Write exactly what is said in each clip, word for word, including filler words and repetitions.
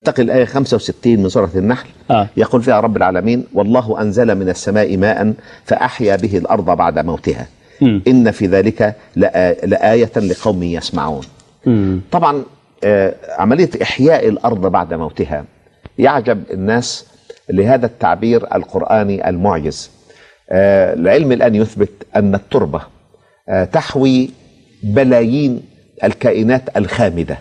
تقل الآية خمسة وستين من سورة النحل. آه. يقول فيها رب العالمين: والله أنزل من السماء ماء فأحيا به الأرض بعد موتها م. إن في ذلك لآية لقوم يسمعون. م. طبعا آه عملية إحياء الأرض بعد موتها يعجب الناس لهذا التعبير القرآني المعجز. آه العلم الآن يثبت أن التربة آه تحوي بلايين الكائنات الخامدة،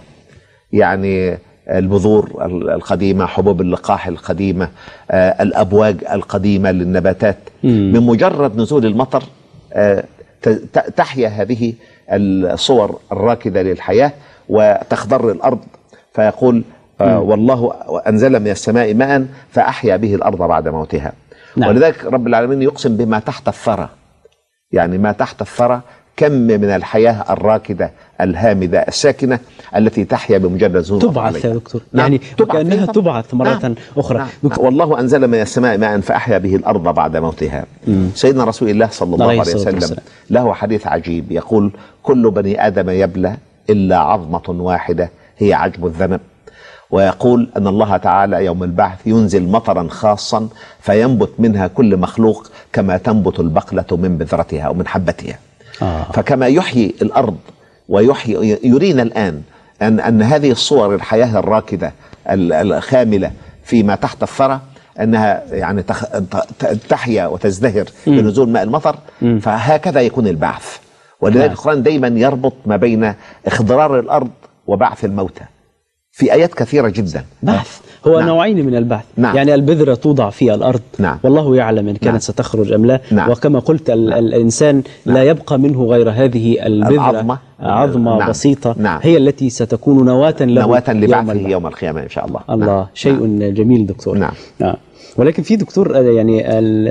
يعني البذور القديمة، حبوب اللقاح القديمة، آه الأبواج القديمة للنباتات. مم. من مجرد نزول المطر آه تحيا هذه الصور الراكدة للحياة وتخضر الأرض. فيقول آه والله أنزل من السماء ماء فأحيا به الأرض بعد موتها. نعم. ولذلك رب العالمين يقسم بما تحت الثرى، يعني ما تحت الثرى كم من الحياة الراكدة الهامدة الساكنة التي تحيا بمجرد نزول تبعث يا دكتور. نعم. يعني كأنها تبعث مرة نعم. أخرى. نعم. والله أنزل من السماء ماء فأحيا به الأرض بعد موتها. مم. سيدنا رسول الله صلى الله عليه وسلم والسلام. له حديث عجيب يقول: كل بني آدم يبلى إلا عظمة واحدة هي عجب الذنب. ويقول أن الله تعالى يوم البعث ينزل مطرا خاصا فينبت منها كل مخلوق كما تنبت البقلة من بذرتها أو من حبتها. آه. فكما يحيي الأرض ويحيي يرينا الآن أن, أن هذه الصور الحياة الراكدة الخاملة فيما تحت الثرى أنها يعني تخ... تحيا وتزدهر بنزول ماء المطر. م. فهكذا يكون البعث. ولذلك نعم. القرآن دايما يربط ما بين اخضرار الأرض وبعث الموتى في آيات كثيرة جدا. بعث هو نعم. نوعين من البعث. نعم. يعني البذرة توضع في الأرض. نعم. والله يعلم إن كانت نعم. ستخرج أم لا. نعم. وكما قلت ال نعم. الإنسان نعم. لا يبقى منه غير هذه البذرة العظمة, عظمة نعم. بسيطة. نعم. هي التي ستكون نواة له نواة لبعثه يوم, يوم القيامة إن شاء الله. الله نعم. شيء نعم. جميل دكتور. نعم. نعم. ولكن في دكتور يعني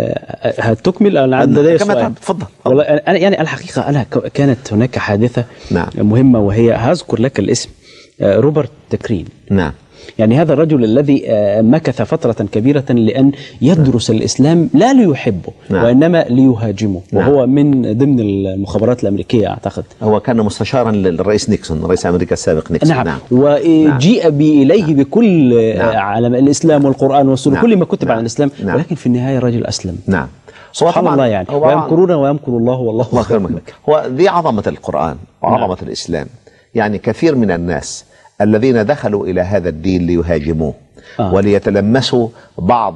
هتكمل أنا عندي سؤال. تفضل. والله أنا يعني الحقيقة أنا كانت هناك حادثة نعم. مهمة، وهي هذكر لك الاسم روبرت كرين. نعم. يعني هذا الرجل الذي مكث فترة كبيرة لأن يدرس نعم. الإسلام لا ليحبه نعم. وإنما ليهاجمه. نعم. وهو من ضمن المخابرات الأمريكية أعتقد. هو كان مستشارا للرئيس نيكسون، رئيس أمريكا السابق نيكسون. نعم. نعم. وجيء نعم. إليه نعم. بكل نعم. علم الإسلام والقرآن والسنة نعم. كل ما كتب نعم. عن الإسلام نعم. ولكن في النهاية رجل أسلم. نعم. سبحان الله يعني. ويمكرون ويمكر الله والله خير الماكرين. هو دي عظمة القرآن وعظمة نعم. الإسلام. يعني كثير من الناس الذين دخلوا إلى هذا الدين ليهاجموه آه. وليتلمسوا بعض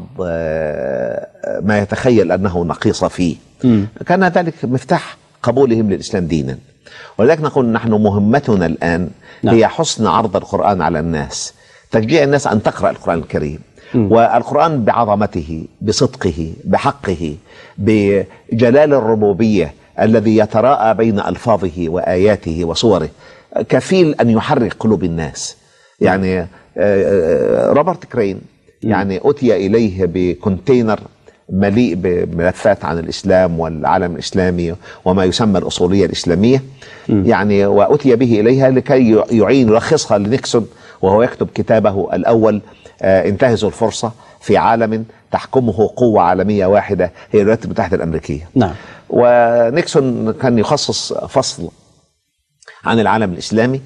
ما يتخيل أنه نقيص فيه م. كان ذلك مفتاح قبولهم للإسلام دينا. ولذلك نقول نحن مهمتنا الآن نعم. هي حسن عرض القرآن على الناس، تشجيع الناس أن تقرأ القرآن الكريم. م. والقرآن بعظمته، بصدقه، بحقه، بجلال الربوبية الذي يتراءى بين ألفاظه وآياته وصوره كفيل أن يحرك قلوب الناس. يعني روبرت كرين يعني أتي إليه بكونتينر مليء بملفات عن الإسلام والعالم الإسلامي وما يسمى الأصولية الإسلامية، يعني وأتي به إليها لكي يعين يلخصها لنيكسون وهو يكتب كتابه الأول انتهزوا الفرصة في عالم تحكمه قوة عالمية واحدة هي الولايات المتحدة الأمريكية. نعم. ونيكسون كان يخصص فصل عن العالم الإسلامي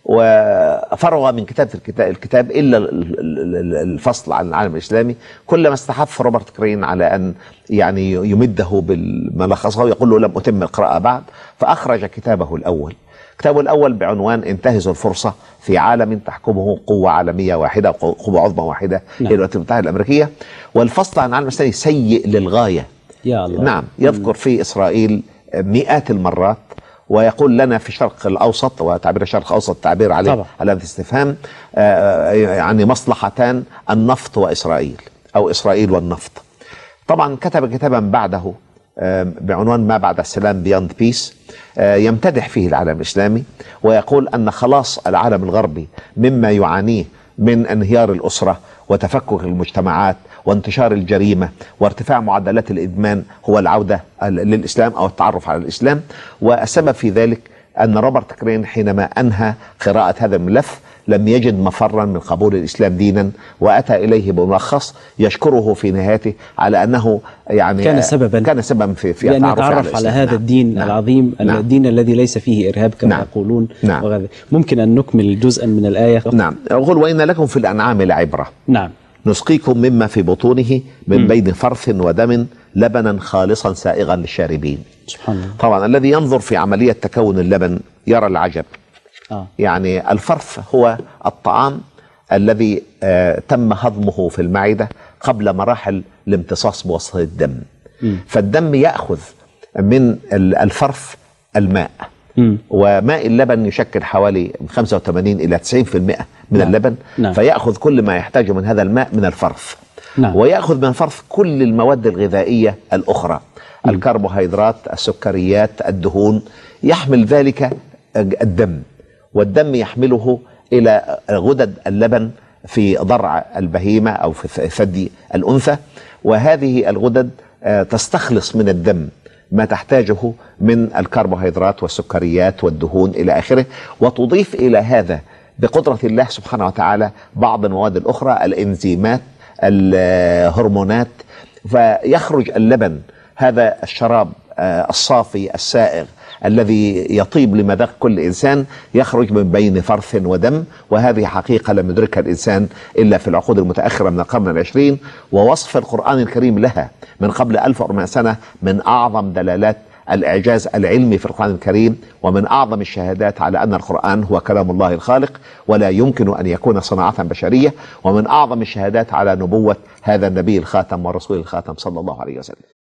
وفرغ من كتابة الكتاب إلا الفصل عن العالم الإسلامي. كلما استحث روبرت كرين على أن يعني يمده بالملخصه ويقول له لم أتم القراءة بعد، فأخرج كتابه الأول. كتابه الأول بعنوان انتهزوا الفرصة في عالم تحكمه قوة عالمية واحدة، قوة عظمى واحدة هي الولايات المتحدة الأمريكية. والفصل عن العالم الإسلامي سيء للغاية. يا الله. نعم. يذكر في إسرائيل مئات المرات ويقول لنا في الشرق الأوسط، وتعبير الشرق الأوسط تعبير عليه علامة استفهام، يعني مصلحتان النفط وإسرائيل أو إسرائيل والنفط. طبعا كتب كتابا بعده بعنوان ما بعد السلام بياند بيس يمتدح فيه العالم الإسلامي ويقول أن خلاص العالم الغربي مما يعانيه من انهيار الأسرة وتفكك المجتمعات وانتشار الجريمة وارتفاع معدلات الإدمان هو العودة للإسلام أو التعرف على الإسلام. والسبب في ذلك أن روبرت كرين حينما أنهى قراءة هذا الملف لم يجد مفرا من قبول الإسلام دينا، وأتى إليه بملخص يشكره في نهايته على أنه يعني كان سببا كان سببا في في يعني يتعرف على, على هذا نعم. الدين نعم. العظيم نعم. الدين الذي ليس فيه إرهاب كما نعم. يقولون نعم. وغير. ممكن أن نكمل جزءا من الآية؟ نعم. أقول وإن لكم في الأنعام لعبرة نعم نسقيكم مما في بطونه من م. بين فرث ودم لبنا خالصا سائغا للشاربين. سبحان الله. طبعا الذي ينظر في عملية تكون اللبن يرى العجب. آه. يعني الفرث هو الطعام الذي آه تم هضمه في المعدة قبل مراحل الامتصاص بواسطة الدم. م. فالدم يأخذ من الفرث الماء، م. وماء اللبن يشكل حوالي خمسة وثمانين إلى تسعين بالمئة من نعم. اللبن نعم. فيأخذ كل ما يحتاجه من هذا الماء من الفرث نعم. ويأخذ من الفرث كل المواد الغذائية الأخرى، م. الكربوهيدرات، السكريات، الدهون، يحمل ذلك الدم، والدم يحمله إلى غدد اللبن في ضرع البهيمة أو في ثدي الأنثى، وهذه الغدد تستخلص من الدم ما تحتاجه من الكربوهيدرات والسكريات والدهون إلى آخره، وتضيف إلى هذا بقدرة الله سبحانه وتعالى بعض المواد الأخرى، الإنزيمات، الهرمونات، فيخرج اللبن هذا الشراب الصافي السائغ الذي يطيب لمذاق كل إنسان، يخرج من بين فرث ودم. وهذه حقيقة لم يدركها الإنسان إلا في العقود المتأخرة من القرن العشرين، ووصف القرآن الكريم لها من قبل ألف وأربعمائة سنة من أعظم دلالات الإعجاز العلمي في القرآن الكريم، ومن أعظم الشهادات على أن القرآن هو كلام الله الخالق ولا يمكن أن يكون صناعة بشرية، ومن أعظم الشهادات على نبوة هذا النبي الخاتم والرسول الخاتم صلى الله عليه وسلم.